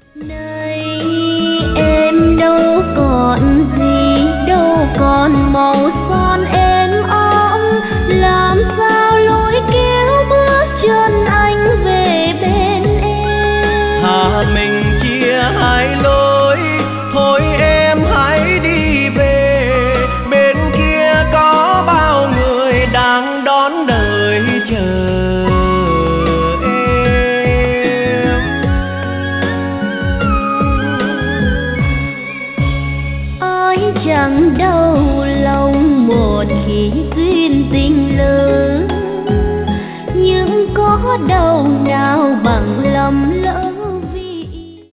Nay em đâu còn gì, đâu còn màu son êm ấm, làm sao lối kéo bước chân anh về bên em. Thà mình chia hai lối, thôi em hãy đi về. Bên kia có bao người đang đón đợi chờ em. Ai chẳng đau lòng một khi duyên tình lỡ, nhưng có đâu nào bằng lầm lỡ